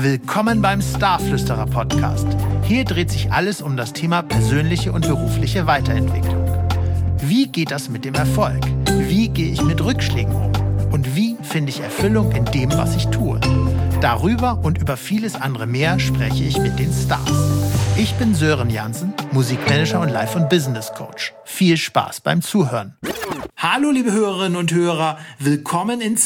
Willkommen beim Starflüsterer Podcast. Hier dreht sich alles um das Thema persönliche und berufliche Weiterentwicklung. Wie geht das mit dem Erfolg? Wie gehe ich mit Rückschlägen um? Und wie finde ich Erfüllung in dem, was ich tue? Darüber und über vieles andere mehr spreche ich mit den Stars. Ich bin Sören Jansen, Musikmanager und Life- und Business Coach. Viel Spaß beim Zuhören. Hallo liebe Hörerinnen und Hörer, willkommen in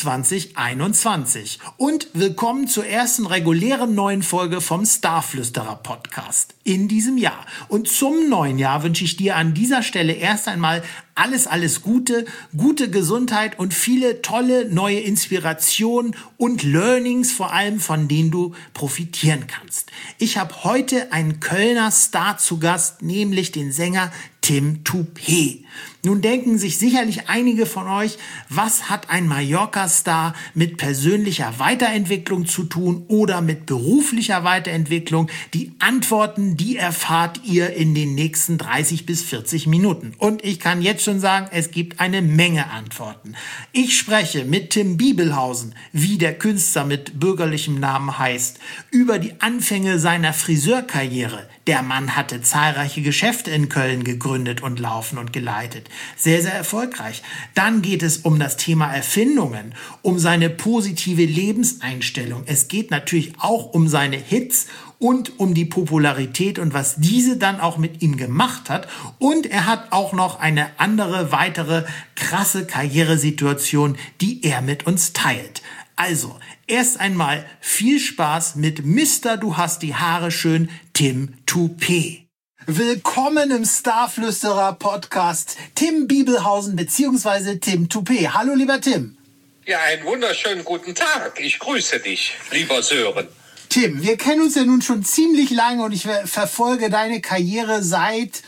2021 und willkommen zur ersten regulären neuen Folge vom Starflüsterer Podcast in diesem Jahr. Und zum neuen Jahr wünsche ich dir an dieser Stelle erst einmal alles Gute, gute Gesundheit und viele tolle neue Inspirationen und Learnings, vor allem von denen du profitieren kannst. Ich habe heute einen Kölner Star zu Gast, nämlich den Sänger Tim Toupet. Nun denken sich sicherlich einige von euch, was hat ein Mallorca-Star mit persönlicher Weiterentwicklung zu tun oder mit beruflicher Weiterentwicklung? Die Antworten, die erfahrt ihr in den nächsten 30 bis 40 Minuten. Und ich kann jetzt schon sagen, es gibt eine Menge Antworten. Ich spreche mit Tim Bibelhausen, wie der Künstler mit bürgerlichem Namen heißt, über die Anfänge seiner Friseurkarriere. Der Mann hatte zahlreiche Geschäfte in Köln gegründet und laufen und geleitet. Sehr, sehr erfolgreich. Dann geht es um das Thema Erfindungen, um seine positive Lebenseinstellung. Es geht natürlich auch um seine Hits und um die Popularität und was diese dann auch mit ihm gemacht hat. Und er hat auch noch eine andere, weitere krasse Karrieresituation, die er mit uns teilt. Also, erst einmal viel Spaß mit Mr. Du hast die Haare schön, Tim Toupet. Willkommen im Starflüsterer Podcast, Tim Bibelhausen bzw. Tim Toupet. Hallo lieber Tim. Ja, einen wunderschönen guten Tag. Ich grüße dich, lieber Sören. Tim, wir kennen uns ja nun schon ziemlich lange und ich verfolge deine Karriere seit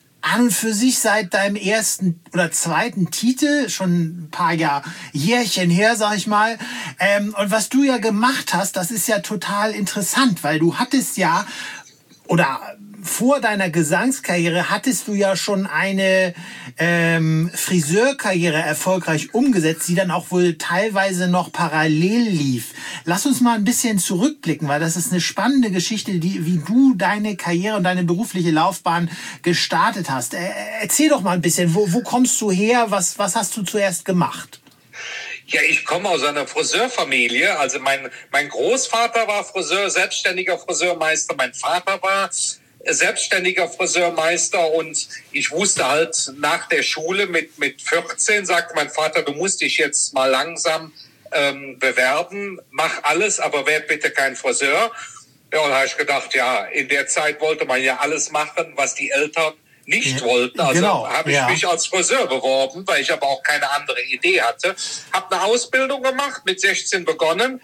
deinem ersten oder zweiten Titel, schon ein paar Jährchen her, sag ich mal. Und was du ja gemacht hast, das ist ja total interessant, weil du hattest ja, oder vor deiner Gesangskarriere hattest du ja schon eine Friseurkarriere erfolgreich umgesetzt, die dann auch wohl teilweise noch parallel lief. Lass uns mal ein bisschen zurückblicken, weil das ist eine spannende Geschichte, wie du deine Karriere und deine berufliche Laufbahn gestartet hast. Erzähl doch mal ein bisschen, wo kommst du her, was hast du zuerst gemacht? Ja, ich komme aus einer Friseurfamilie. Also mein Großvater war Friseur, selbstständiger Friseurmeister. Mein Vater war selbstständiger Friseurmeister und ich wusste halt nach der Schule mit 14, sagte mein Vater, du musst dich jetzt mal langsam bewerben, mach alles, aber werd bitte kein Friseur. Ja, und da habe ich gedacht, ja, in der Zeit wollte man ja alles machen, was die Eltern nicht wollten. Also habe ich mich als Friseur beworben, weil ich aber auch keine andere Idee hatte. Habe eine Ausbildung gemacht, mit 16 begonnen,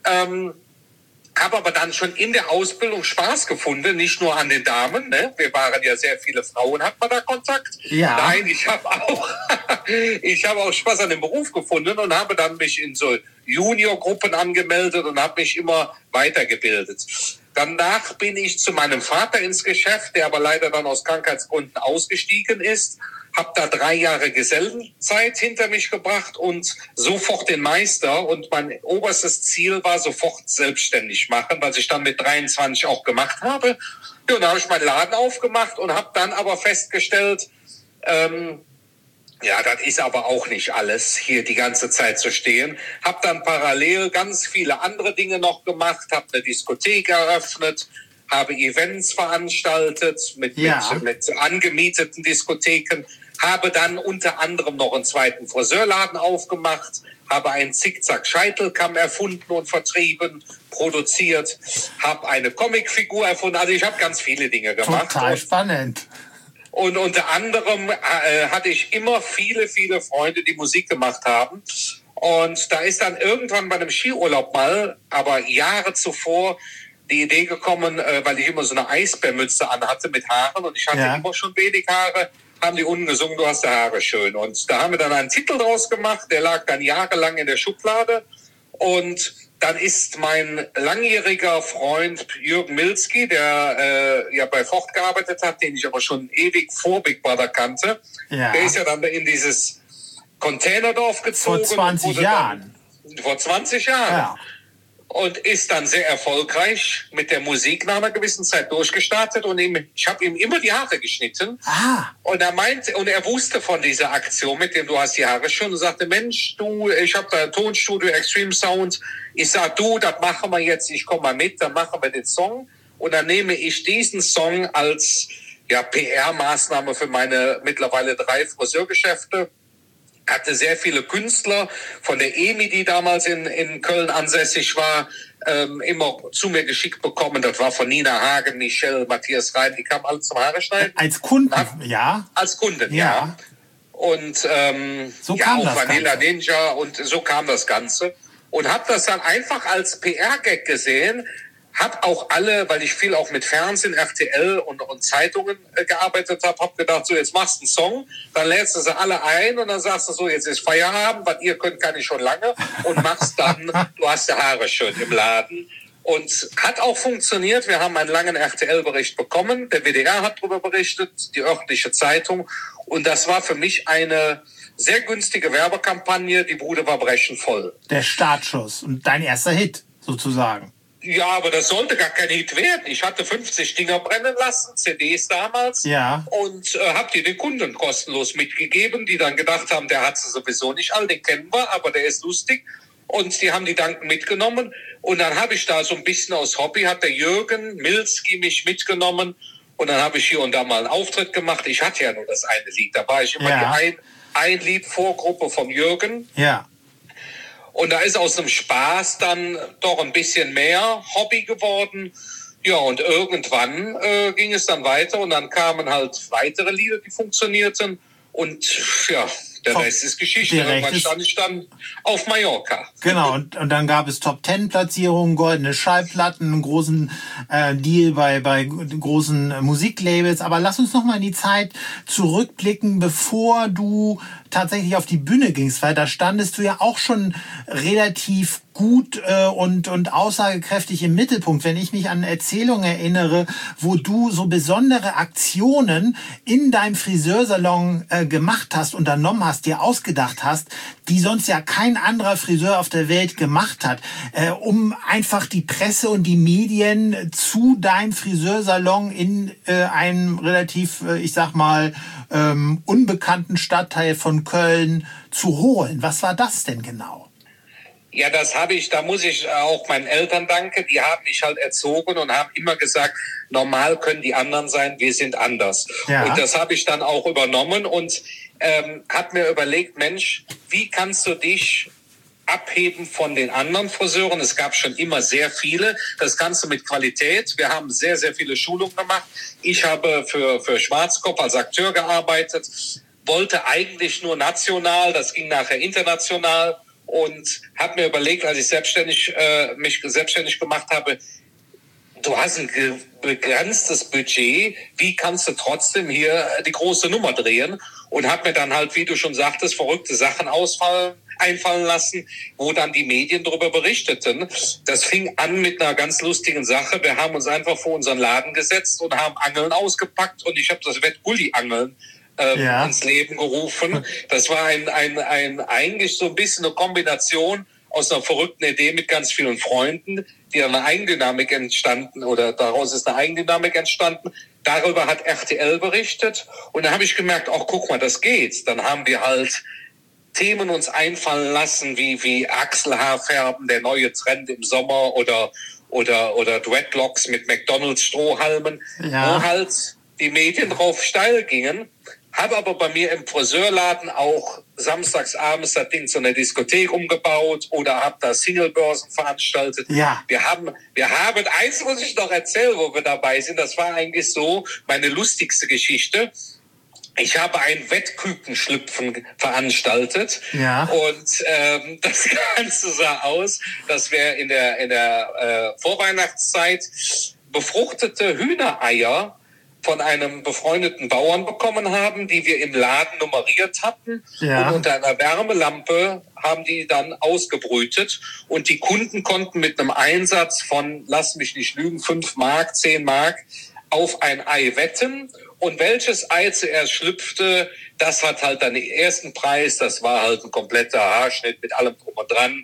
habe aber dann schon in der Ausbildung Spaß gefunden, nicht nur an den Damen, ne? Wir waren ja sehr viele Frauen, hat man da Kontakt? Ja. Nein, ich habe auch Spaß an dem Beruf gefunden und habe dann mich in so Juniorgruppen angemeldet und habe mich immer weitergebildet. Danach bin ich zu meinem Vater ins Geschäft, der aber leider dann aus Krankheitsgründen ausgestiegen ist. Habe da 3 Jahre Gesellenzeit hinter mich gebracht und sofort den Meister. Und mein oberstes Ziel war sofort selbstständig machen, was ich dann mit 23 auch gemacht habe. Ja, und da habe ich meinen Laden aufgemacht und habe dann aber festgestellt, ja, das ist aber auch nicht alles, hier die ganze Zeit zu stehen. Hab dann parallel ganz viele andere Dinge noch gemacht, habe eine Diskothek eröffnet, habe Events veranstaltet mit angemieteten Diskotheken, habe dann unter anderem noch einen zweiten Friseurladen aufgemacht, habe einen Zickzack-Scheitelkamm erfunden und vertrieben, produziert, habe eine Comicfigur erfunden. Also ich habe ganz viele Dinge gemacht. Total spannend. Und unter anderem hatte ich immer viele Freunde, die Musik gemacht haben. Und da ist dann irgendwann bei einem Skiurlaub mal, aber Jahre zuvor, die Idee gekommen, weil ich immer so eine Eisbärmütze anhatte mit Haaren und ich hatte immer schon wenig Haare, haben die unten gesungen, du hast die Haare schön. Und da haben wir dann einen Titel draus gemacht, der lag dann jahrelang in der Schublade. Und dann ist mein langjähriger Freund Jürgen Milski, der ja bei Ford gearbeitet hat, den ich aber schon ewig vor Big Brother kannte, der ist ja dann in dieses Containerdorf gezogen. Vor 20 Jahren. Vor 20 Jahren. Ja. und ist dann sehr erfolgreich mit der Musik nach einer gewissen Zeit durchgestartet und ich habe ihm immer die Haare geschnitten. Und er wusste von dieser Aktion mit dem du hast die Haare schön und sagte, Mensch, ich habe da ein Tonstudio, Extreme Sound. Ich sag, das machen wir jetzt, ich komme mal mit, dann machen wir den Song und dann nehme ich diesen Song als PR-Maßnahme für meine mittlerweile 3 Friseurgeschäfte. Hatte sehr viele Künstler von der EMI, die damals in Köln ansässig war, immer zu mir geschickt bekommen. Das war von Nina Hagen, Michelle, Matthias Reim, die kamen alle zum Haare schneiden. Als Kunden, ja? Als Kunden, ja. Und so kam auch das Vanilla Ganze. Ninja und so kam das Ganze. Und habe das dann einfach als PR-Gag gesehen. Hab auch alle, weil ich viel auch mit Fernsehen, RTL und Zeitungen gearbeitet habe, hab gedacht, so jetzt machst du einen Song, dann lädst du sie alle ein und dann sagst du so, jetzt ist Feierabend, was ihr könnt, kann ich schon lange und machst dann, du hast die Haare schön im Laden. Und hat auch funktioniert. Wir haben einen langen RTL-Bericht bekommen. Der WDR hat darüber berichtet, die örtliche Zeitung. Und das war für mich eine sehr günstige Werbekampagne. Die Bude war brechend voll. Der Startschuss und dein erster Hit sozusagen. Ja, aber das sollte gar kein Hit werden. Ich hatte 50 Dinger brennen lassen, CDs damals. Ja. Und habe die den Kunden kostenlos mitgegeben, die dann gedacht haben, der hat sie sowieso nicht alle, den kennen wir, aber der ist lustig. Und die haben die Danken mitgenommen. Und dann habe ich da so ein bisschen aus Hobby, hat der Jürgen Milski mich mitgenommen. Und dann habe ich hier und da mal einen Auftritt gemacht. Ich hatte ja nur das eine Lied. Da war ich immer die ein Lied Vorgruppe vom Jürgen. Ja. Und da ist aus dem Spaß dann doch ein bisschen mehr Hobby geworden. Ja, und irgendwann ging es dann weiter und dann kamen halt weitere Lieder, die funktionierten. Und ja, der Rest ist Geschichte. Irgendwann stand ich dann auf Mallorca. Genau, und dann gab es Top-10-Platzierungen, goldene Schallplatten, einen großen Deal bei großen Musiklabels. Aber lass uns noch mal in die Zeit zurückblicken, bevor du tatsächlich auf die Bühne gingst, weil da standest du ja auch schon relativ gut und aussagekräftig im Mittelpunkt. Wenn ich mich an Erzählungen erinnere, wo du so besondere Aktionen in deinem Friseursalon gemacht hast, unternommen hast, dir ausgedacht hast, die sonst ja kein anderer Friseur auf der Welt gemacht hat, um einfach die Presse und die Medien zu deinem Friseursalon in einem relativ, ich sag mal, unbekannten Stadtteil von Köln zu holen. Was war das denn genau? Ja, da muss ich auch meinen Eltern danken, die haben mich halt erzogen und haben immer gesagt, normal können die anderen sein, wir sind anders. Ja. Und das habe ich dann auch übernommen und habe mir überlegt, Mensch, wie kannst du dich abheben von den anderen Friseuren? Es gab schon immer sehr viele. Das kannst du mit Qualität. Wir haben sehr, sehr viele Schulungen gemacht. Ich habe für Schwarzkopf als Akteur gearbeitet, wollte eigentlich nur national, das ging nachher international und habe mir überlegt, als ich mich selbstständig gemacht habe, du hast ein begrenztes Budget, wie kannst du trotzdem hier die große Nummer drehen? Und habe mir dann halt, wie du schon sagtest, verrückte Sachen einfallen lassen, wo dann die Medien darüber berichteten. Das fing an mit einer ganz lustigen Sache. Wir haben uns einfach vor unseren Laden gesetzt und haben Angeln ausgepackt und ich habe das Wettgulli-Angeln ins Leben gerufen. Das war eigentlich so ein bisschen eine Kombination aus einer verrückten Idee mit ganz vielen Freunden, die eine Eigendynamik entstanden oder daraus ist eine Eigendynamik entstanden. Darüber hat RTL berichtet und dann habe ich gemerkt, ach guck mal, das geht. Dann haben wir halt Themen uns einfallen lassen, wie Achselhaarfärben, der neue Trend im Sommer oder Dreadlocks mit McDonald's Strohhalmen, wo halt die Medien drauf steil gingen. Habe aber bei mir im Friseurladen auch samstags abends das Ding zu einer Diskothek umgebaut oder habe da Singlebörsen veranstaltet. Ja. Wir haben, eins muss ich noch erzählen, wo wir dabei sind, das war eigentlich so meine lustigste Geschichte. Ich habe ein Wettkükenschlüpfen veranstaltet. Ja. Und das Ganze sah aus, dass wir in der Vorweihnachtszeit befruchtete Hühnereier von einem befreundeten Bauern bekommen haben, die wir im Laden nummeriert hatten. Ja. Und unter einer Wärmelampe haben die dann ausgebrütet. Und die Kunden konnten mit einem Einsatz von, lass mich nicht lügen, 5 Mark, 10 Mark auf ein Ei wetten. Und welches Ei zuerst schlüpfte, das hat halt dann den ersten Preis. Das war halt ein kompletter Haarschnitt mit allem drum und dran.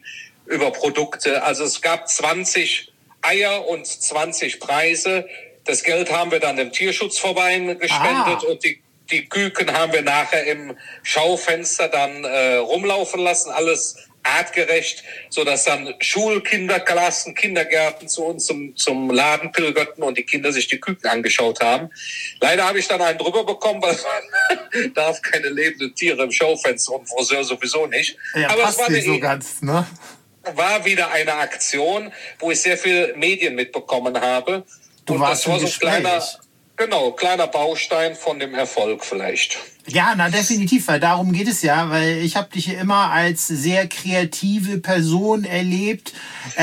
über Produkte. Also es gab 20 Eier und 20 Preise. Das Geld haben wir dann dem Tierschutzverein gespendet und die Küken haben wir nachher im Schaufenster dann rumlaufen lassen, alles artgerecht, so dass dann Schulkinderklassen, Kindergärten zu uns zum Laden pilgerten und die Kinder sich die Küken angeschaut haben. Leider habe ich dann einen drüber bekommen, weil man darf keine lebenden Tiere im Schaufenster und Friseur sowieso nicht. Ja, aber es war nicht so ganz, ne? War wieder eine Aktion, wo ich sehr viel Medien mitbekommen habe. Du warst das war so ein kleiner Baustein von dem Erfolg vielleicht. Ja, na definitiv, weil darum geht es ja, weil ich habe dich immer als sehr kreative Person erlebt.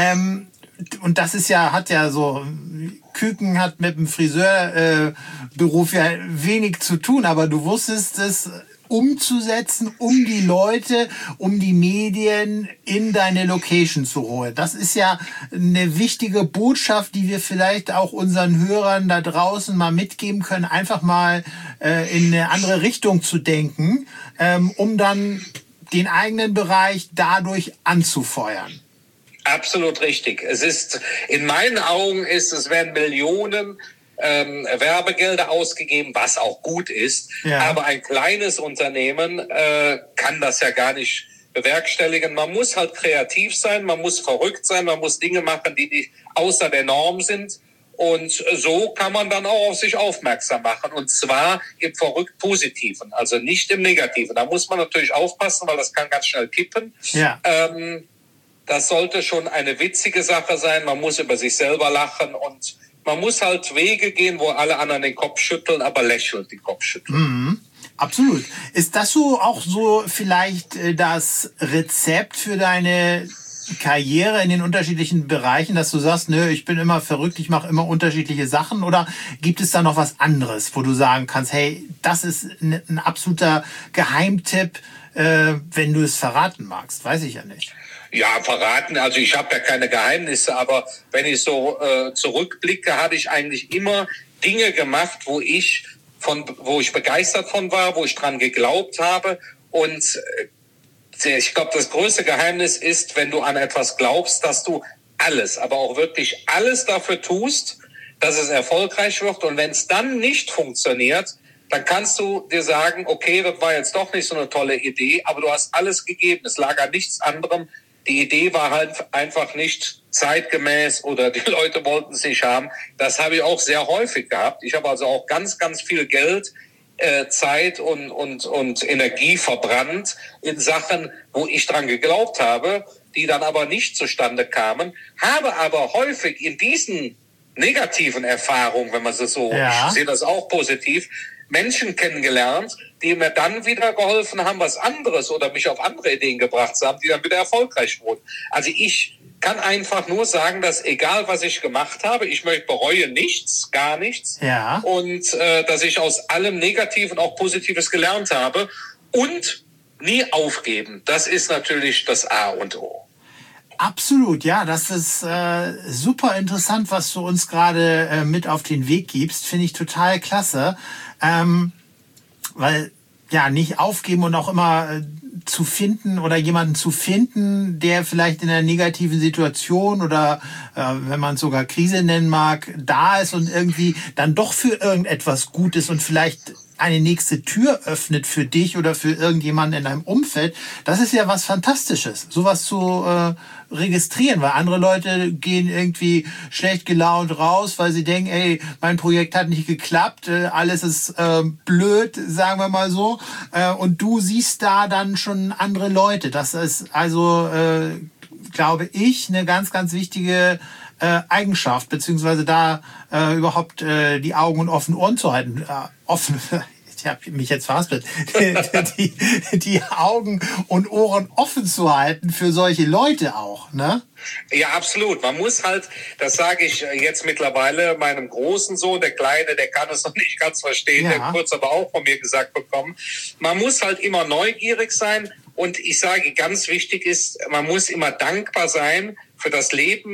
Und das ist ja, hat ja so, Küken hat mit dem Friseurberuf ja wenig zu tun, aber du wusstest es umzusetzen, um die Leute, um die Medien in deine Location zu holen. Das ist ja eine wichtige Botschaft, die wir vielleicht auch unseren Hörern da draußen mal mitgeben können, einfach mal in eine andere Richtung zu denken, um dann den eigenen Bereich dadurch anzufeuern. Absolut richtig. In meinen Augen es werden Millionen Werbegelder ausgegeben, was auch gut ist. Ja. Aber ein kleines Unternehmen kann das ja gar nicht bewerkstelligen. Man muss halt kreativ sein, man muss verrückt sein, man muss Dinge machen, die außer der Norm sind. Und so kann man dann auch auf sich aufmerksam machen. Und zwar im verrückt Positiven, also nicht im Negativen. Da muss man natürlich aufpassen, weil das kann ganz schnell kippen. Ja. Das sollte schon eine witzige Sache sein. Man muss über sich selber lachen und man muss halt Wege gehen, wo alle anderen den Kopf schütteln, aber lächelnd den Kopf schütteln. Mhm, absolut. Ist das so auch so vielleicht das Rezept für deine Karriere in den unterschiedlichen Bereichen, dass du sagst, nö, ich bin immer verrückt, ich mache immer unterschiedliche Sachen? Oder gibt es da noch was anderes, wo du sagen kannst, hey, das ist ein absoluter Geheimtipp, wenn du es verraten magst? Weiß ich ja nicht. Ja, verraten, also ich habe ja keine Geheimnisse, aber wenn ich so zurückblicke, habe ich eigentlich immer Dinge gemacht, wo ich begeistert von war, wo ich dran geglaubt habe. Und ich glaube, das größte Geheimnis ist, wenn du an etwas glaubst, dass du alles, aber auch wirklich alles dafür tust, dass es erfolgreich wird. Und wenn es dann nicht funktioniert, dann kannst du dir sagen, okay, das war jetzt doch nicht so eine tolle Idee, aber du hast alles gegeben. Es lag an nichts anderem. Die Idee war halt einfach nicht zeitgemäß oder die Leute wollten es nicht haben. Das habe ich auch sehr häufig gehabt. Ich habe also auch ganz, ganz viel Geld, Zeit und Energie verbrannt in Sachen, wo ich dran geglaubt habe, die dann aber nicht zustande kamen. Habe aber häufig in diesen negativen Erfahrungen, wenn man es so, ich sehe das auch positiv, Menschen kennengelernt, die mir dann wieder geholfen haben, was anderes oder mich auf andere Ideen gebracht haben, die dann wieder erfolgreich wurden. Also ich kann einfach nur sagen, dass egal was ich gemacht habe, ich bereue nichts, gar nichts. Ja. Und dass ich aus allem Negativen auch Positives gelernt habe und nie aufgeben. Das ist natürlich das A und O. Absolut, ja, das ist super interessant, was du uns gerade mit auf den Weg gibst. Finde ich total klasse. Weil, ja, nicht aufgeben und auch immer zu finden oder jemanden zu finden, der vielleicht in einer negativen Situation oder wenn man es sogar Krise nennen mag, da ist und irgendwie dann doch für irgendetwas Gutes und vielleicht eine nächste Tür öffnet für dich oder für irgendjemanden in deinem Umfeld. Das ist ja was Fantastisches, sowas zu registrieren, weil andere Leute gehen irgendwie schlecht gelaunt raus, weil sie denken, ey, mein Projekt hat nicht geklappt, alles ist blöd, sagen wir mal so. Und du siehst da dann schon andere Leute. Das ist also, glaube ich, eine ganz, ganz wichtige Eigenschaft, beziehungsweise da überhaupt die Augen und offene Ohren zu halten. Ich habe mich jetzt verhaspelt. Die Augen und Ohren offen zu halten für solche Leute auch, ne? Ja, absolut. Man muss halt, das sage ich jetzt mittlerweile meinem großen Sohn, der Kleine, der kann es noch nicht ganz verstehen, der kurz aber auch von mir gesagt bekommen. Man muss halt immer neugierig sein und ich sage, ganz wichtig ist, man muss immer dankbar sein für das Leben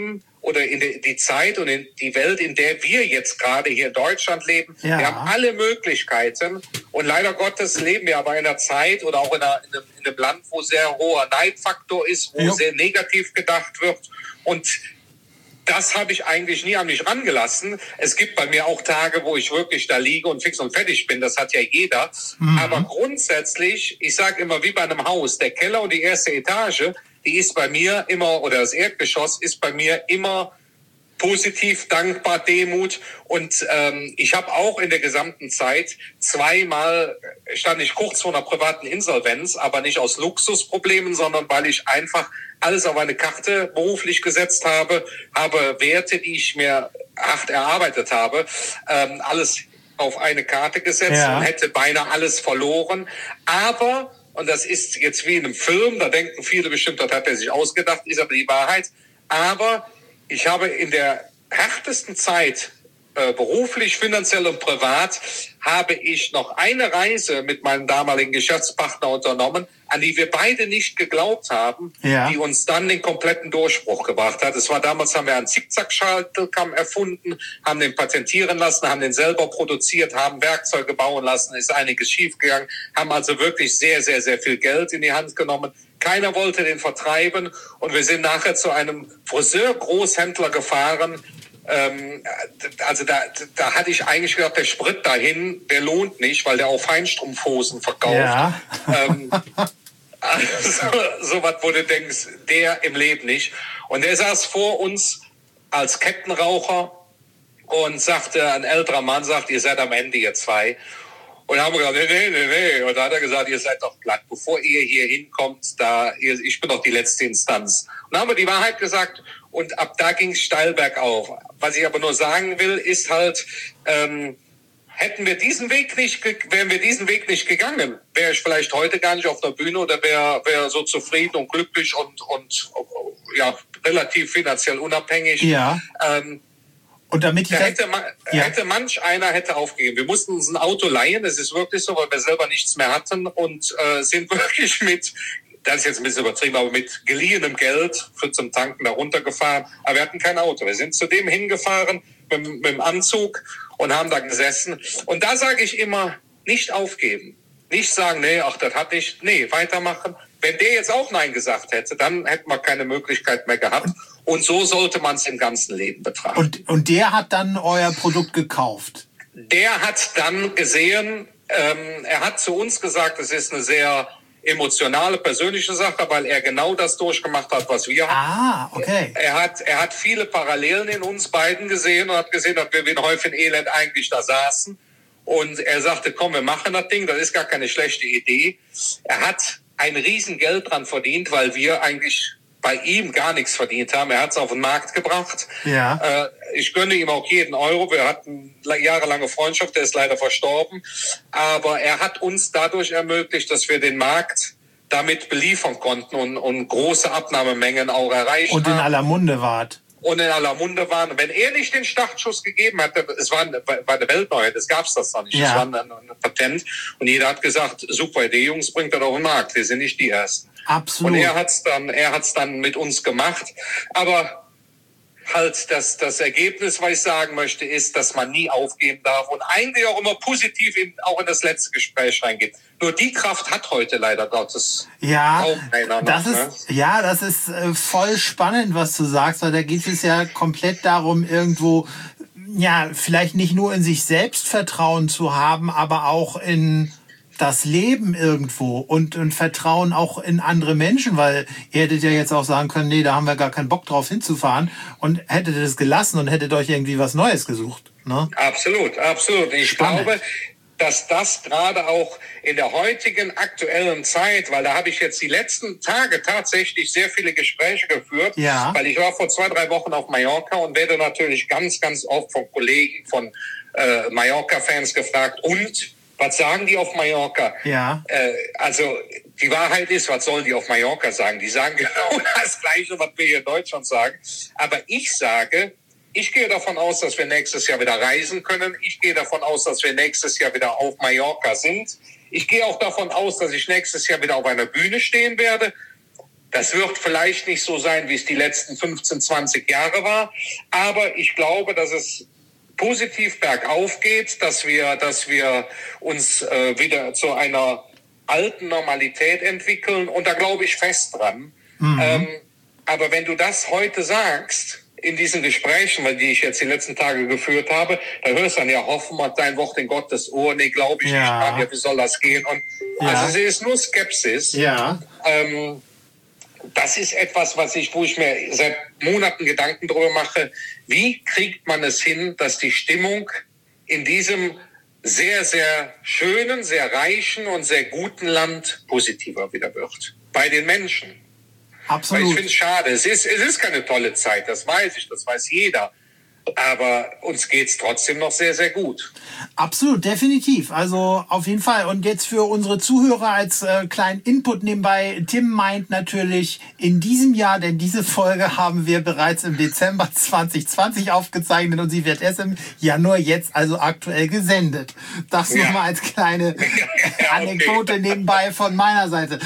oder in die Zeit und in die Welt, in der wir jetzt gerade hier in Deutschland leben. Ja. Wir haben alle Möglichkeiten und leider Gottes leben wir aber in einer Zeit oder auch in einem Land, wo sehr hoher Neidfaktor ist, wo sehr negativ gedacht wird, und das habe ich eigentlich nie an mich rangelassen. Es gibt bei mir auch Tage, wo ich wirklich da liege und fix und fertig bin. Das hat ja jeder. Aber grundsätzlich, ich sage immer wie bei einem Haus, der Keller und die erste Etage, die ist bei mir immer, oder das Erdgeschoss ist bei mir immer positiv, dankbar, Demut. Und ich habe auch in der gesamten Zeit zweimal, stand ich kurz vor einer privaten Insolvenz, aber nicht aus Luxusproblemen, sondern weil ich einfach alles auf eine Karte beruflich gesetzt habe Werte, die ich mir hart erarbeitet habe, alles auf eine Karte gesetzt und hätte beinahe alles verloren. Aber, und das ist jetzt wie in einem Film, da denken viele bestimmt, das hat er sich ausgedacht, ist aber die Wahrheit. Aber ich habe in der härtesten Zeit, beruflich, finanziell und privat, habe ich noch eine Reise mit meinem damaligen Geschäftspartner unternommen, an die wir beide nicht geglaubt haben, die uns dann den kompletten Durchbruch gebracht hat. Es war damals, haben wir einen Zickzack-Schaltkamm erfunden, haben den patentieren lassen, haben den selber produziert, haben Werkzeuge bauen lassen, ist einiges schiefgegangen, haben also wirklich sehr, sehr, sehr viel Geld in die Hand genommen. Keiner wollte den vertreiben und wir sind nachher zu einem Friseur-Großhändler gefahren. Also da hatte ich eigentlich gedacht, der Sprit dahin, der lohnt nicht, weil der auch Feinstrumpfhosen verkauft. Ja. So was, wo du denkst, der im Leben nicht. Und der saß vor uns als Kettenraucher und sagte, ein älterer Mann sagt, ihr seid am Ende, ihr zwei. Und dann haben wir gesagt, nee. Und da hat er gesagt, ihr seid doch platt. Bevor ihr hier hinkommt, ich bin doch die letzte Instanz. Und dann haben wir die Wahrheit gesagt und ab da ging es steil bergauf. Was ich aber nur sagen will, ist halt, wären wir diesen Weg nicht gegangen, wäre ich vielleicht heute gar nicht auf der Bühne oder wäre so zufrieden und glücklich und ja, relativ finanziell unabhängig. Ja. Und damit hätte manch einer aufgegeben. Wir mussten uns ein Auto leihen, es ist wirklich so, weil wir selber nichts mehr hatten und sind wirklich das ist jetzt ein bisschen übertrieben, aber mit geliehenem Geld zum Tanken da runtergefahren. Aber wir hatten kein Auto. Wir sind zu dem hingefahren mit dem Anzug und haben da gesessen. Und da sage ich immer, nicht aufgeben. Nicht sagen, weitermachen. Wenn der jetzt auch Nein gesagt hätte, dann hätten wir keine Möglichkeit mehr gehabt. Und so sollte man es im ganzen Leben betrachten. Und der hat dann euer Produkt gekauft? Der hat dann gesehen, er hat zu uns gesagt, es ist eine sehr emotionale, persönliche Sache, weil er genau das durchgemacht hat, was wir haben. Okay. Er hat viele Parallelen in uns beiden gesehen und hat gesehen, dass wir wie ein Häufchen Elend eigentlich da saßen. Und er sagte, komm, wir machen das Ding, das ist gar keine schlechte Idee. Er hat ein Riesengeld dran verdient, weil wir eigentlich bei ihm gar nichts verdient haben. Er hat es auf den Markt gebracht. Ja. Ich gönne ihm auch jeden Euro. Wir hatten jahrelange Freundschaft, der ist leider verstorben. Aber er hat uns dadurch ermöglicht, dass wir den Markt damit beliefern konnten und große Abnahmemengen auch erreicht haben. Und in aller Munde wart. Und in aller Munde waren. Wenn er nicht den Startschuss gegeben hätte, es war eine Weltneuheit, es gab's das noch nicht. Es war ein Patent. Und jeder hat gesagt, super Idee, Jungs, bringt das auf den Markt. Wir sind nicht die Ersten. Absolut. Und er hat's dann mit uns gemacht. Aber halt das Ergebnis, was ich sagen möchte, ist, dass man nie aufgeben darf und eigentlich auch immer positiv auch in das letzte Gespräch reingeht. Nur die Kraft hat heute leider Gottes kaum einer noch. Das ist voll spannend, was du sagst, weil da geht es ja komplett darum, irgendwo, vielleicht nicht nur in sich selbst Vertrauen zu haben, aber auch in das Leben irgendwo und Vertrauen auch in andere Menschen, weil ihr hättet ja jetzt auch sagen können, nee, da haben wir gar keinen Bock drauf hinzufahren und hättet es gelassen und hättet euch irgendwie was Neues gesucht. Ne? Absolut. Ich glaube, dass das gerade auch in der heutigen aktuellen Zeit, weil da habe ich jetzt die letzten Tage tatsächlich sehr viele Gespräche geführt, weil ich war vor 2-3 Wochen auf Mallorca und werde natürlich ganz, ganz oft von Kollegen, von Mallorca-Fans gefragt, und was sagen die auf Mallorca? Ja. Also die Wahrheit ist, was sollen die auf Mallorca sagen? Die sagen genau das Gleiche, was wir hier in Deutschland sagen. Aber ich gehe davon aus, dass wir nächstes Jahr wieder reisen können. Ich gehe davon aus, dass wir nächstes Jahr wieder auf Mallorca sind. Ich gehe auch davon aus, dass ich nächstes Jahr wieder auf einer Bühne stehen werde. Das wird vielleicht nicht so sein, wie es die letzten 15, 20 Jahre war, aber ich glaube, dass es positiv bergauf geht, dass wir uns wieder zu einer alten Normalität entwickeln, und da glaube ich fest dran. Aber wenn du das heute sagst, in diesen Gesprächen, die ich jetzt die letzten Tage geführt habe, da hörst du dann ja, hoffen wir dein Wort in Gottes Ohr, nee, glaube ich nicht, ja, wie soll das gehen? Und also es ist nur Skepsis. Ja. Das ist etwas, wo ich mir seit Monaten Gedanken darüber mache, wie kriegt man es hin, dass die Stimmung in diesem sehr, sehr schönen, sehr reichen und sehr guten Land positiver wieder wird. Bei den Menschen. Absolut. Weil ich finde es schade. Es ist keine tolle Zeit, das weiß ich, das weiß jeder. Aber uns geht's trotzdem noch sehr, sehr gut. Absolut, definitiv. Also auf jeden Fall. Und jetzt für unsere Zuhörer als kleinen Input nebenbei. Tim meint natürlich in diesem Jahr, denn diese Folge haben wir bereits im Dezember 2020 aufgezeichnet und sie wird erst im Januar jetzt also aktuell gesendet. Das nochmal als kleine Anekdote nebenbei von meiner Seite.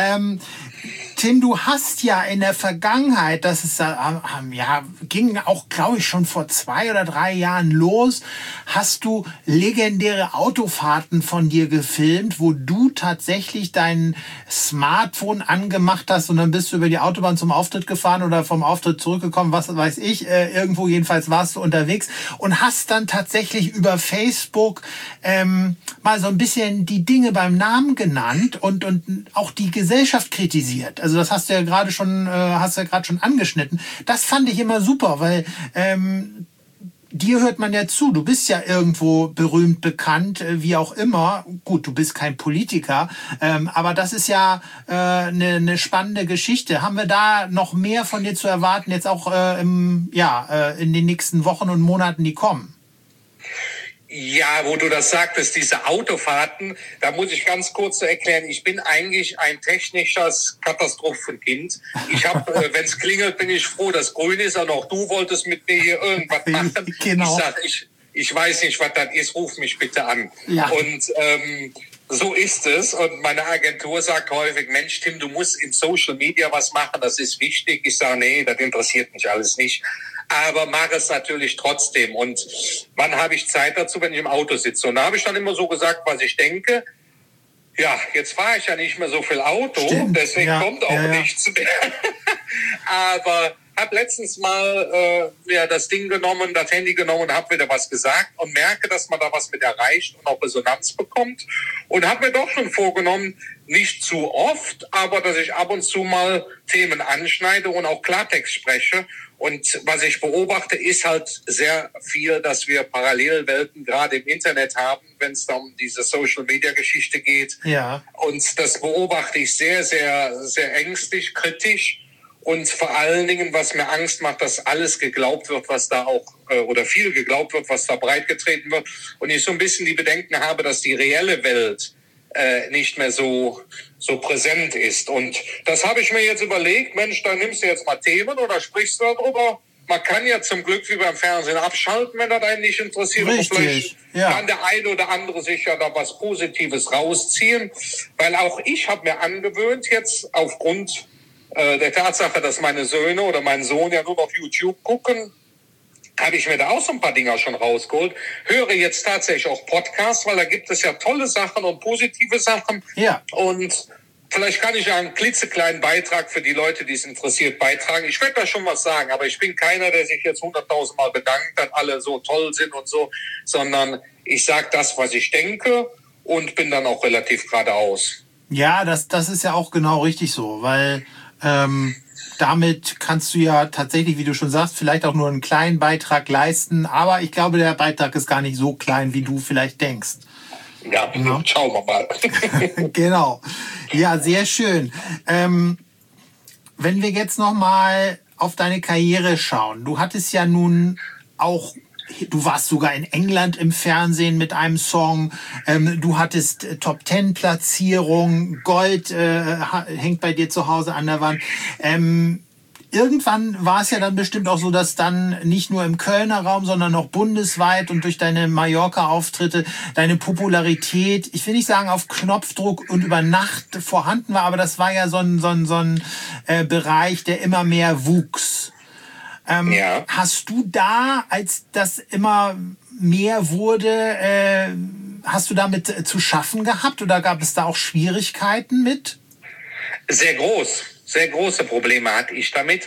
Tim, du hast ja in der Vergangenheit, das ist ging auch, glaube ich, schon vor 2 oder 3 Jahren los, hast du legendäre Autofahrten von dir gefilmt, wo du tatsächlich dein Smartphone angemacht hast und dann bist du über die Autobahn zum Auftritt gefahren oder vom Auftritt zurückgekommen, was weiß ich, irgendwo jedenfalls warst du unterwegs und hast dann tatsächlich über Facebook mal so ein bisschen die Dinge beim Namen genannt und auch die Gesellschaft kritisiert. Also das hast du ja gerade schon, angeschnitten. Das fand ich immer super, weil dir hört man ja zu. Du bist ja irgendwo berühmt, bekannt, wie auch immer. Gut, du bist kein Politiker, aber das ist ja eine spannende Geschichte. Haben wir da noch mehr von dir zu erwarten, jetzt auch in den nächsten Wochen und Monaten, die kommen? Ja, wo du das sagtest, diese Autofahrten, da muss ich ganz kurz erklären, ich bin eigentlich ein technisches Katastrophenkind. Ich habe, wenn es klingelt, bin ich froh, dass grün ist, und auch du wolltest mit mir hier irgendwas machen. Genau. Ich sag, ich weiß nicht, was das ist, ruf mich bitte an. Ja. Und so ist es. Und meine Agentur sagt häufig, Mensch, Tim, du musst in Social Media was machen, das ist wichtig. Ich sage, nee, das interessiert mich alles nicht. Aber mache es natürlich trotzdem. Und wann habe ich Zeit dazu, wenn ich im Auto sitze? Und da habe ich dann immer so gesagt, was ich denke. Ja, jetzt fahre ich ja nicht mehr so viel Auto, Stimmt. Deswegen kommt auch nichts mehr. Aber habe letztens mal das Handy genommen und habe wieder was gesagt und merke, dass man da was mit erreicht und auch Resonanz bekommt. Und habe mir doch schon vorgenommen, nicht zu oft, aber dass ich ab und zu mal Themen anschneide und auch Klartext spreche. Und was ich beobachte, ist halt sehr viel, dass wir Parallelwelten gerade im Internet haben, wenn es da um diese Social-Media-Geschichte geht. Ja. Und das beobachte ich sehr, sehr, sehr ängstlich, kritisch. Und vor allen Dingen, was mir Angst macht, dass alles geglaubt wird, was da auch, oder viel geglaubt wird, was da breitgetreten wird. Und ich so ein bisschen die Bedenken habe, dass die reelle Welt nicht mehr so präsent ist. Und das habe ich mir jetzt überlegt, Mensch, da nimmst du jetzt mal Themen oder sprichst du darüber. Man kann ja zum Glück wie beim Fernsehen abschalten, wenn das einen nicht interessiert. Richtig, vielleicht kann der eine oder andere sich ja da was Positives rausziehen. Weil auch ich habe mir angewöhnt, jetzt aufgrund der Tatsache, dass meine Söhne oder mein Sohn ja nur noch YouTube gucken, habe ich mir da auch so ein paar Dinger schon rausgeholt. Höre jetzt tatsächlich auch Podcasts, weil da gibt es ja tolle Sachen und positive Sachen. Ja. Und vielleicht kann ich ja einen klitzekleinen Beitrag für die Leute, die es interessiert, beitragen. Ich werde da schon was sagen, aber ich bin keiner, der sich jetzt 100.000 Mal bedankt, dass alle so toll sind und so, sondern ich sage das, was ich denke und bin dann auch relativ geradeaus. Ja, das ist ja auch genau richtig so, weil damit kannst du ja tatsächlich, wie du schon sagst, vielleicht auch nur einen kleinen Beitrag leisten. Aber ich glaube, der Beitrag ist gar nicht so klein, wie du vielleicht denkst. Ja, schauen wir mal. Genau. Ja, sehr schön. Wenn wir jetzt noch mal auf deine Karriere schauen. Du hattest ja nun auch... Du warst sogar in England im Fernsehen mit einem Song. Du hattest Top-10-Platzierung. Gold hängt bei dir zu Hause an der Wand. irgendwann war es ja dann bestimmt auch so, dass dann nicht nur im Kölner Raum, sondern auch bundesweit und durch deine Mallorca-Auftritte deine Popularität, ich will nicht sagen auf Knopfdruck und über Nacht vorhanden war, aber das war ja so ein Bereich, der immer mehr wuchs. Hast du da, als das immer mehr wurde, hast du damit zu schaffen gehabt oder gab es da auch Schwierigkeiten mit? Sehr große Probleme hatte ich damit.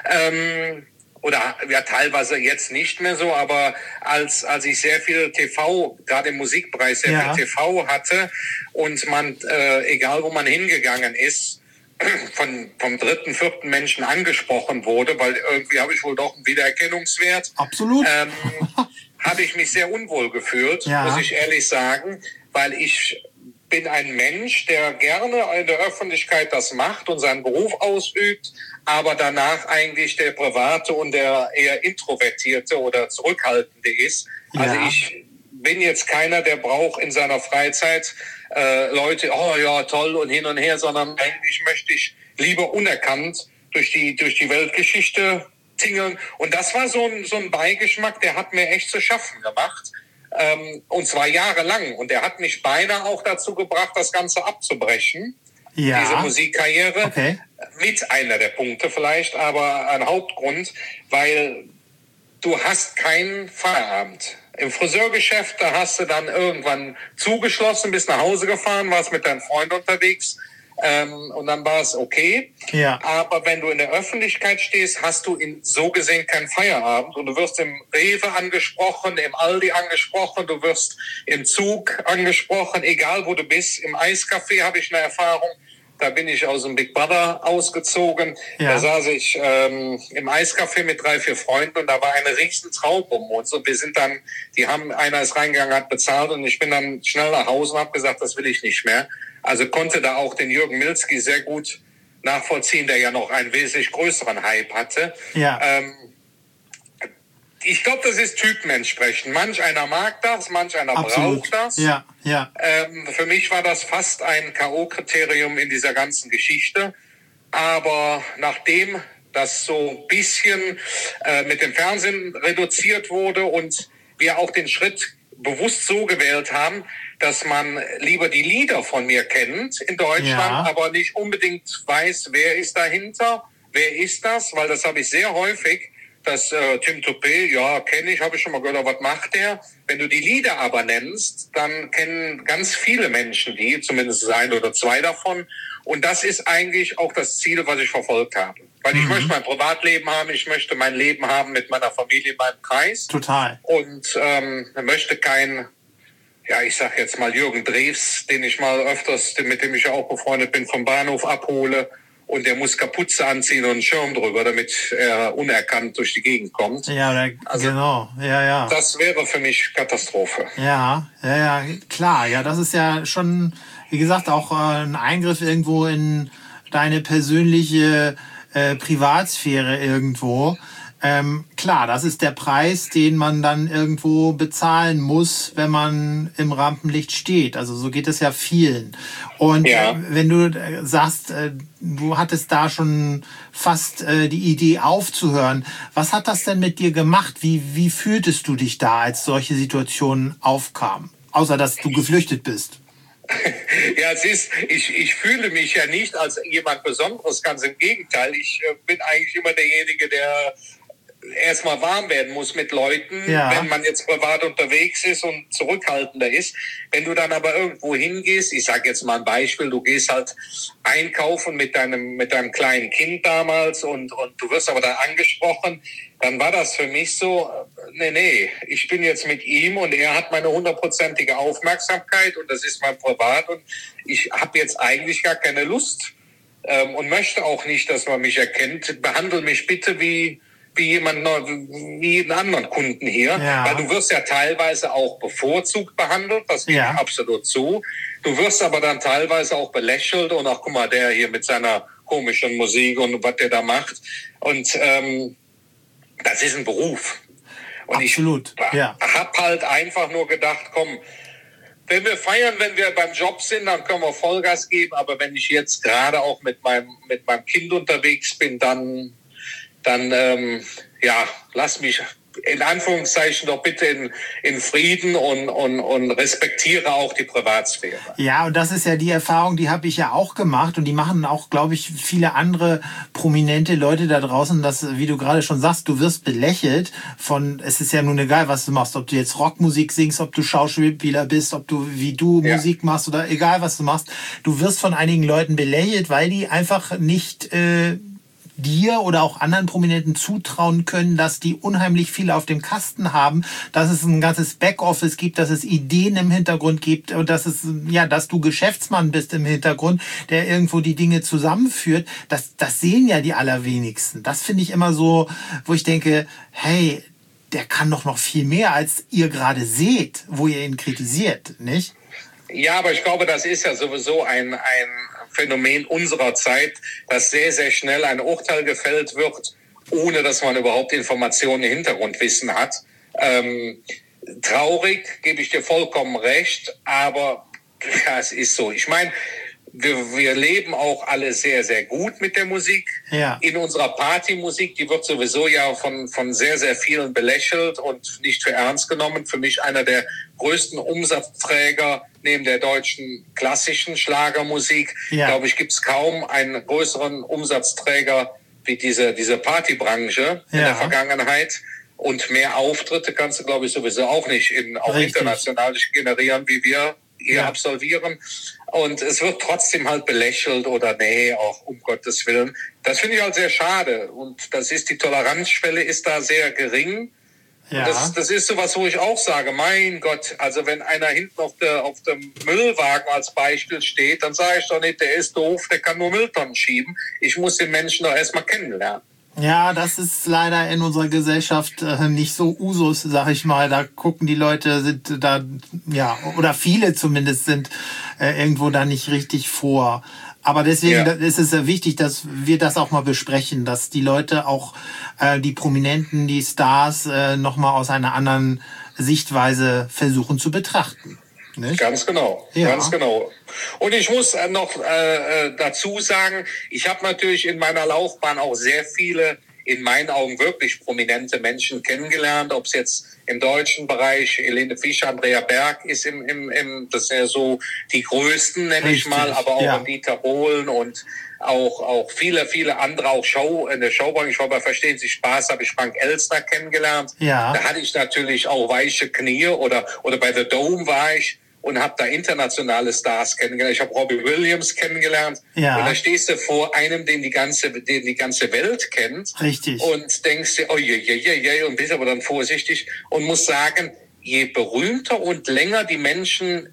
Oder ja, teilweise jetzt nicht mehr so, aber als ich sehr viel TV, gerade im Musikbereich sehr viel TV hatte und man, egal wo man hingegangen ist, vom dritten, vierten Menschen angesprochen wurde, weil irgendwie habe ich wohl doch einen Wiedererkennungswert. Absolut. Habe ich mich sehr unwohl gefühlt, muss ich ehrlich sagen, weil ich bin ein Mensch, der gerne in der Öffentlichkeit das macht und seinen Beruf ausübt, aber danach eigentlich der Private und der eher Introvertierte oder Zurückhaltende ist. Ja. Also ich bin jetzt keiner, der braucht in seiner Freizeit Leute, oh ja, toll und hin und her, sondern eigentlich möchte ich lieber unerkannt durch die Weltgeschichte tingeln. Und das war so ein Beigeschmack, der hat mir echt zu schaffen gemacht. Und zwar jahrelang. Und der hat mich beinahe auch dazu gebracht, das Ganze abzubrechen. Ja. Diese Musikkarriere. Okay. Mit einer der Punkte vielleicht, aber ein Hauptgrund, weil du hast keinen Feierabend. Im Friseurgeschäft, da hast du dann irgendwann zugeschlossen, bist nach Hause gefahren, warst mit deinem Freund unterwegs. Und dann war es okay. Ja. Aber wenn du in der Öffentlichkeit stehst, hast du so gesehen keinen Feierabend. Und du wirst im Rewe angesprochen, im Aldi angesprochen, du wirst im Zug angesprochen, egal wo du bist. Im Eiscafé habe ich eine Erfahrung. Da bin ich aus dem Big Brother ausgezogen. Ja. Da saß ich im Eiscafé mit 3, 4 Freunden und da war eine riesen Traube um uns. Und wir sind dann, einer ist reingegangen, hat bezahlt und ich bin dann schnell nach Hause und habe gesagt, das will ich nicht mehr. Also konnte da auch den Jürgen Milski sehr gut nachvollziehen, der ja noch einen wesentlich größeren Hype hatte. Ja. Ich glaube, das ist typenentsprechend. Manch einer mag das, manch einer braucht das. Ja, ja. Für mich war das fast ein K.O.-Kriterium in dieser ganzen Geschichte. Aber nachdem das so ein bisschen mit dem Fernsehen reduziert wurde und wir auch den Schritt bewusst so gewählt haben, dass man lieber die Lieder von mir kennt in Deutschland, aber nicht unbedingt weiß, wer ist dahinter, wer ist das, weil das habe ich sehr häufig, dass Tim Toupé, ja, kenne ich, habe ich schon mal gehört, aber was macht der? Wenn du die Lieder aber nennst, dann kennen ganz viele Menschen die, zumindest 1 oder 2 davon. Und das ist eigentlich auch das Ziel, was ich verfolgt habe. Weil ich möchte mein Privatleben haben, ich möchte mein Leben haben mit meiner Familie in meinem Kreis. Total. Und möchte kein, ja, ich sag jetzt mal Jürgen Drews, den ich mal öfters, mit dem ich ja auch befreundet bin, vom Bahnhof abhole. Und der muss Kapuze anziehen und einen Schirm drüber, damit er unerkannt durch die Gegend kommt. Ja, genau. Ja. Das wäre für mich Katastrophe. Ja, klar. Ja, das ist ja schon, wie gesagt, auch ein Eingriff irgendwo in deine persönliche Privatsphäre irgendwo. Klar, das ist der Preis, den man dann irgendwo bezahlen muss, wenn man im Rampenlicht steht. Also so geht es ja vielen. Und wenn du sagst, du hattest da schon fast die Idee aufzuhören, was hat das denn mit dir gemacht? Wie fühltest du dich da, als solche Situationen aufkamen? Außer, dass du geflüchtet bist. Ja, ich fühle mich ja nicht als jemand Besonderes, ganz im Gegenteil. Ich bin eigentlich immer derjenige, der erstmal warm werden muss mit Leuten, wenn man jetzt privat unterwegs ist und zurückhaltender ist. Wenn du dann aber irgendwo hingehst, ich sage jetzt mal ein Beispiel, du gehst halt einkaufen mit deinem kleinen Kind damals und du wirst aber da angesprochen, dann war das für mich so, nee, ich bin jetzt mit ihm und er hat meine 100%ige Aufmerksamkeit und das ist mein Privat und ich habe jetzt eigentlich gar keine Lust und möchte auch nicht, dass man mich erkennt. Behandle mich bitte wie jeden anderen Kunden hier, weil du wirst ja teilweise auch bevorzugt behandelt, das gebe ich absolut zu. Du wirst aber dann teilweise auch belächelt und auch, guck mal, der hier mit seiner komischen Musik und was der da macht. Und das ist ein Beruf. Und absolut. Ich habe halt einfach nur gedacht, komm, wenn wir feiern, wenn wir beim Job sind, dann können wir Vollgas geben. Aber wenn ich jetzt gerade auch mit meinem Kind unterwegs bin, dann dann lass mich in Anführungszeichen doch bitte in Frieden und respektiere auch die Privatsphäre. Ja, und das ist ja die Erfahrung, die habe ich ja auch gemacht und die machen auch, glaube ich, viele andere prominente Leute da draußen, dass, wie du gerade schon sagst, du wirst belächelt es ist ja nun egal, was du machst, ob du jetzt Rockmusik singst, ob du Schauspieler bist, ob du Musik machst oder egal, was du machst, du wirst von einigen Leuten belächelt, weil die einfach nicht dir oder auch anderen Prominenten zutrauen können, dass die unheimlich viel auf dem Kasten haben, dass es ein ganzes Backoffice gibt, dass es Ideen im Hintergrund gibt und dass du Geschäftsmann bist im Hintergrund, der irgendwo die Dinge zusammenführt. Das sehen ja die allerwenigsten. Das finde ich immer so, wo ich denke, hey, der kann doch noch viel mehr, als ihr gerade seht, wo ihr ihn kritisiert, nicht? Ja, aber ich glaube, das ist ja sowieso ein Phänomen unserer Zeit, dass sehr, sehr schnell ein Urteil gefällt wird, ohne dass man überhaupt Informationen, Hintergrundwissen hat. Traurig, gebe ich dir vollkommen recht, aber ja, es ist so. Ich meine, wir leben auch alle sehr, sehr gut mit der Musik. Ja. In unserer Partymusik, die wird sowieso ja von sehr, sehr vielen belächelt und nicht für ernst genommen. Für mich einer der größten Umsatzträger neben der deutschen klassischen Schlagermusik. Ja. Glaube ich, gibt es kaum einen größeren Umsatzträger wie diese Partybranche in der Vergangenheit. Und mehr Auftritte kannst du, glaube ich, sowieso auch nicht auch international generieren, wie wir hier absolvieren. Und es wird trotzdem halt belächelt oder auch um Gottes Willen. Das finde ich halt sehr schade. Und die Toleranzschwelle ist da sehr gering. Ja. Das ist sowas, wo ich auch sage, mein Gott, also wenn einer hinten auf dem Müllwagen als Beispiel steht, dann sage ich doch nicht, der ist doof, der kann nur Mülltonnen schieben. Ich muss den Menschen doch erstmal kennenlernen. Ja, das ist leider in unserer Gesellschaft nicht so Usus, sag ich mal. Da gucken die Leute, sind da, oder viele zumindest sind irgendwo da nicht richtig vor. Aber deswegen ist es sehr wichtig, dass wir das auch mal besprechen, dass die Leute auch die Prominenten, die Stars nochmal aus einer anderen Sichtweise versuchen zu betrachten. Nicht? Ganz genau, ganz genau. Und ich muss noch dazu sagen, ich habe natürlich in meiner Laufbahn auch sehr viele, in meinen Augen wirklich prominente Menschen kennengelernt, ob es jetzt im deutschen Bereich Helene Fischer, Andrea Berg ist das sind ja so die größten, nenne ich mal, aber auch Dieter Bohlen und auch viele, viele andere, auch in der Showbranche. Ich war bei Verstehen Sie Spaß, habe ich Frank Elstner kennengelernt. Ja. Da hatte ich natürlich auch weiche Knie oder bei The Dome war ich und habe da internationale Stars kennengelernt. Ich habe Robbie Williams kennengelernt. Ja. Und da stehst du vor einem, den die ganze Welt kennt. Richtig. Und denkst dir, oh je, und bist aber dann vorsichtig und musst sagen, je berühmter und länger die Menschen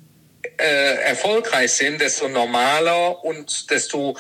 erfolgreich sind, desto normaler und desto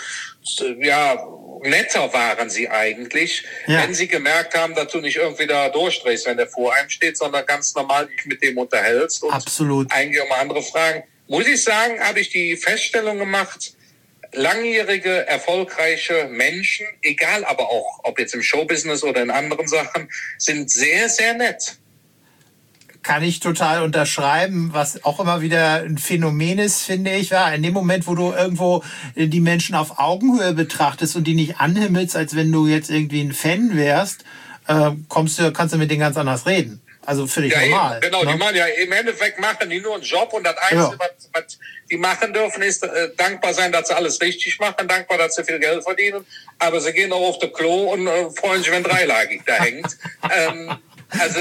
netter waren sie eigentlich, wenn sie gemerkt haben, dass du nicht irgendwie da durchdrehst, wenn der vor einem steht, sondern ganz normal dich mit dem unterhältst und eigentlich auch mal andere Fragen. Muss ich sagen, habe ich die Feststellung gemacht, langjährige, erfolgreiche Menschen, egal aber auch, ob jetzt im Showbusiness oder in anderen Sachen, sind sehr, sehr nett. Kann ich total unterschreiben, was auch immer wieder ein Phänomen ist, finde ich. Ja, in dem Moment, wo du irgendwo die Menschen auf Augenhöhe betrachtest und die nicht anhimmelst, als wenn du jetzt irgendwie ein Fan wärst, kannst du mit denen ganz anders reden. Also völlig normal. Eben, genau, ne? Die machen im Endeffekt machen die nur einen Job und das Einzige, was die machen dürfen, ist dankbar sein, dass sie alles richtig machen, dankbar, dass sie viel Geld verdienen, aber sie gehen auch auf das Klo und freuen sich, wenn dreilagig da hängt. Also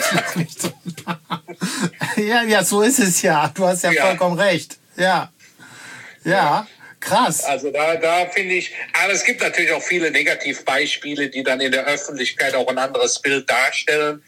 ja, so ist es ja. Du hast ja vollkommen recht. Ja, krass. Also da finde ich, aber es gibt natürlich auch viele Negativbeispiele, die dann in der Öffentlichkeit auch ein anderes Bild darstellen.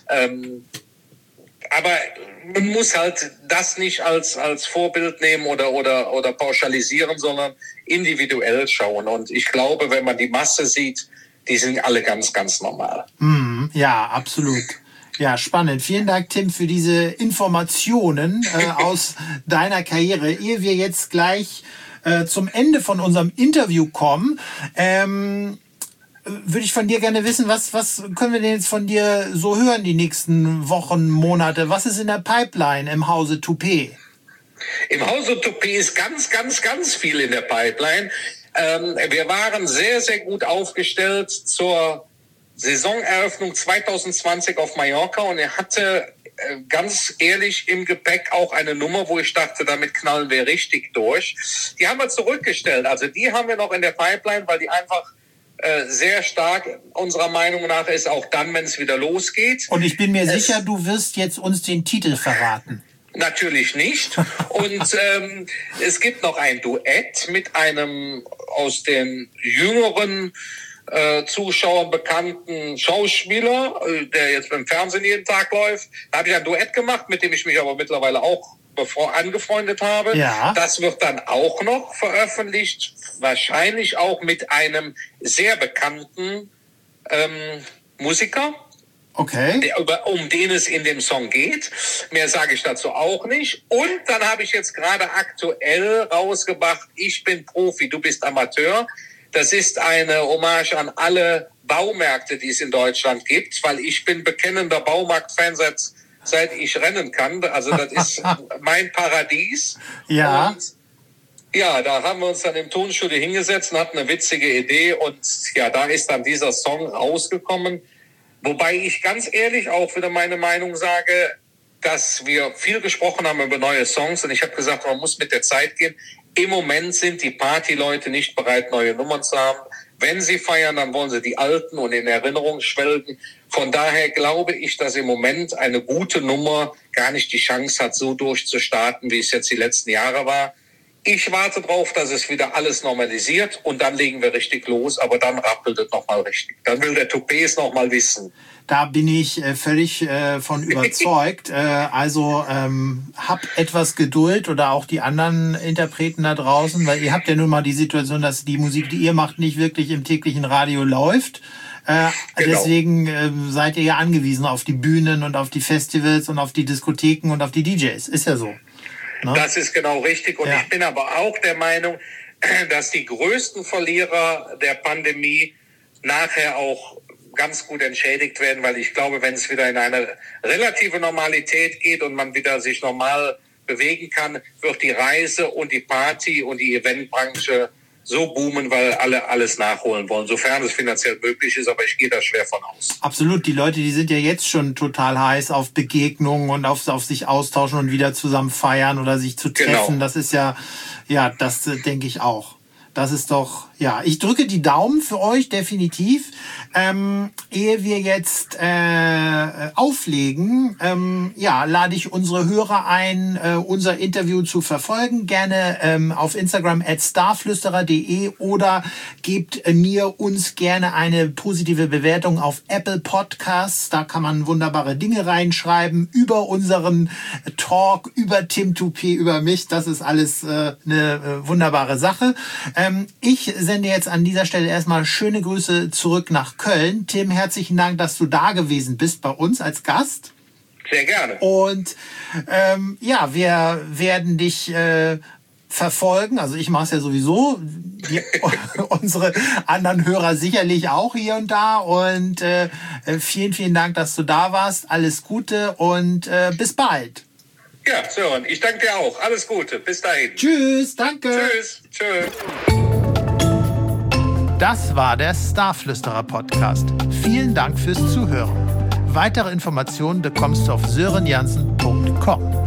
Aber man muss halt das nicht als Vorbild nehmen oder pauschalisieren, sondern individuell schauen. Und ich glaube, wenn man die Masse sieht, die sind alle ganz, ganz normal. Ja, absolut. Ja, spannend. Vielen Dank, Tim, für diese Informationen aus deiner Karriere. Ehe wir jetzt gleich zum Ende von unserem Interview kommen, würde ich von dir gerne wissen, was können wir denn jetzt von dir so hören die nächsten Wochen, Monate? Was ist in der Pipeline im Hause Toupet? Im Hause Toupet ist ganz, ganz, ganz viel in der Pipeline. Wir waren sehr, sehr gut aufgestellt zur Saisoneröffnung 2020 auf Mallorca und er hatte ganz ehrlich im Gepäck auch eine Nummer, wo ich dachte, damit knallen wir richtig durch. Die haben wir zurückgestellt. Also die haben wir noch in der Pipeline, weil die einfach sehr stark unserer Meinung nach ist, auch dann, wenn es wieder losgeht. Und ich bin mir sicher, du wirst jetzt uns den Titel verraten. Natürlich nicht. Und es gibt noch ein Duett mit einem aus den jüngeren Zuschauern bekannten Schauspieler, der jetzt beim Fernsehen jeden Tag läuft. Da habe ich ein Duett gemacht, mit dem ich mich aber mittlerweile auch angefreundet habe. Ja. Das wird dann auch noch veröffentlicht, wahrscheinlich auch mit einem sehr bekannten Musiker. Okay. Um den es in dem Song geht. Mehr sage ich dazu auch nicht. Und dann habe ich jetzt gerade aktuell rausgebracht, ich bin Profi, du bist Amateur. Das ist eine Hommage an alle Baumärkte, die es in Deutschland gibt, weil ich bin bekennender Baumarkt-Fan seit ich rennen kann. Also das ist mein Paradies. Ja. Und ja, da haben wir uns dann im Tonstudio hingesetzt und hatten eine witzige Idee. Und ja, da ist dann dieser Song rausgekommen. Wobei ich ganz ehrlich auch wieder meine Meinung sage, dass wir viel gesprochen haben über neue Songs. Und ich habe gesagt, man muss mit der Zeit gehen. Im Moment sind die Partyleute nicht bereit, neue Nummern zu haben. Wenn sie feiern, dann wollen sie die alten und in Erinnerung schwelgen. Von daher glaube ich, dass im Moment eine gute Nummer gar nicht die Chance hat, so durchzustarten, wie es jetzt die letzten Jahre war. Ich warte drauf, dass es wieder alles normalisiert und dann legen wir richtig los, aber dann rappelt es nochmal richtig. Dann will der Toupet es nochmal wissen. Da bin ich völlig von überzeugt. Also hab etwas Geduld oder auch die anderen Interpreten da draußen, weil ihr habt ja nun mal die Situation, dass die Musik, die ihr macht, nicht wirklich im täglichen Radio läuft. Genau. Deswegen seid ihr ja angewiesen auf die Bühnen und auf die Festivals und auf die Diskotheken und auf die DJs. Ist ja so. Ne? Das ist genau richtig. Und ja. Ich bin aber auch der Meinung, dass die größten Verlierer der Pandemie nachher auch ganz gut entschädigt werden, weil ich glaube, wenn es wieder in eine relative Normalität geht und man wieder sich normal bewegen kann, wird die Reise und die Party und die Eventbranche so boomen, weil alle alles nachholen wollen, sofern es finanziell möglich ist, aber ich gehe da schwer von aus. Absolut, die Leute, die sind ja jetzt schon total heiß auf Begegnungen und auf sich austauschen und wieder zusammen feiern oder sich zu treffen. Genau. Das ist ja, das denke ich auch. Das ist doch, ja, ich drücke die Daumen für euch, definitiv. Ehe wir jetzt auflegen, lade ich unsere Hörer ein, unser Interview zu verfolgen. Gerne auf Instagram @starflüsterer.de oder gebt uns gerne eine positive Bewertung auf Apple Podcasts. Da kann man wunderbare Dinge reinschreiben über unseren Talk, über Tim Toupet, über mich. Das ist alles eine wunderbare Sache. Ich sende jetzt an dieser Stelle erstmal schöne Grüße zurück nach Köln. Tim, herzlichen Dank, dass du da gewesen bist bei uns als Gast. Sehr gerne. Und wir werden dich verfolgen. Also ich mache es ja sowieso. Unsere anderen Hörer sicherlich auch hier und da. Und vielen, vielen Dank, dass du da warst. Alles Gute und bis bald. Ja, Sören, ich danke dir auch. Alles Gute. Bis dahin. Tschüss, danke. Tschüss. Tschüss. Das war der Starflüsterer Podcast. Vielen Dank fürs Zuhören. Weitere Informationen bekommst du auf sörenjansen.com.